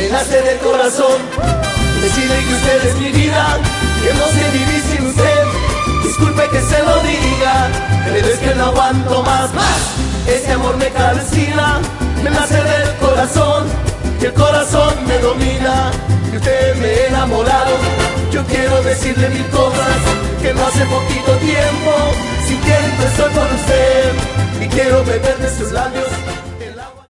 me nace del corazón decirle que usted es mi vida, que no sé vivir sin usted. Disculpe que se lo diga, pero es que no aguanto más. Este amor me calcina, me nace del corazón, y el corazón me domina. Y usted me ha enamorado, yo quiero decirle mil cosas, que no hace poquito tiempo sintiendo estoy por usted. Y quiero beber de sus labios